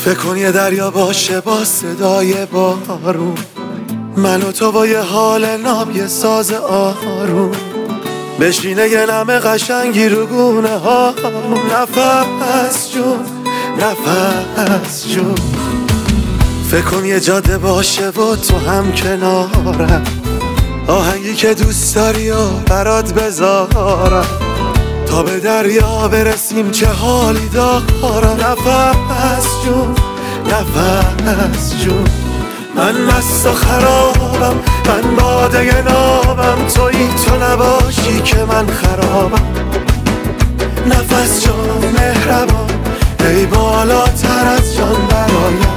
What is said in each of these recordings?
فکر کن یه دریا باشه با صدای بارون، من و تو با یه حال ناب یه ساز آروم، بشینه یه نم قشنگی رو گونه ها، نفس جون نفس جون. فکر کن یه جاده باشه و تو هم کنارم، آهنگی که دوست داری و برات بذارم، تا به دریا برسیم چه حالی دارم. نفس جون نفس جون، من مست و خرابم، من باده نابم، تویی تو نباشی که من خرابم. نفس جان مهربان، ای بالاتر از جان برایم.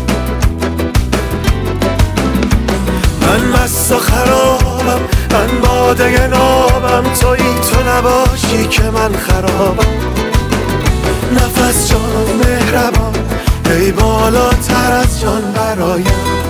من مست و خرابم، من باده نابم، تویی تو نباشی که من خرابم. نفس جان مهربان، ای بالاتر از جان برایم.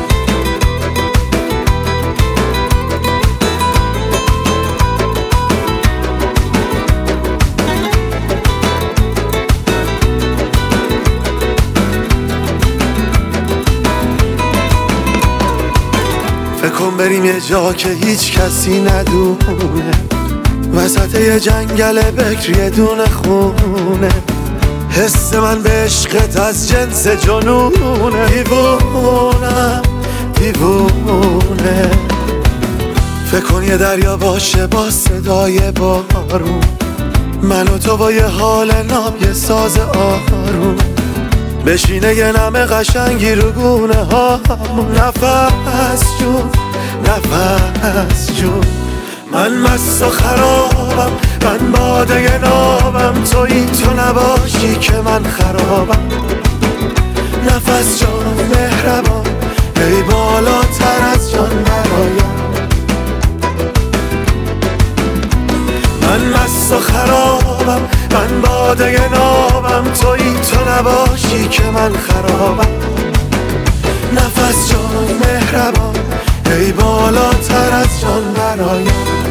فکر کن بریم یه جا که هیچ کسی ندونه، وسط یه جنگل بکر یه دونه خونه، حس من به عشقت از جنس جنونه. دیوونم دیوونه. فکر کن یه دریا باشه با صدای بارون، من و تو با یه حال ناب یه ساز آروم، بشینه یه نم قشنگی رو گونه ها، نفس جون نفس جون. من مست و خرابم، من باده نابم، تویی تو نباشی که من خرابم. نفس جان مهربان، ای بالاتر از جان برایم. من مست و خرابم، من باده نابم، تویی تو نباشی که من خرابم. نفس جان مهربان، ای بالاتر از جان برایم.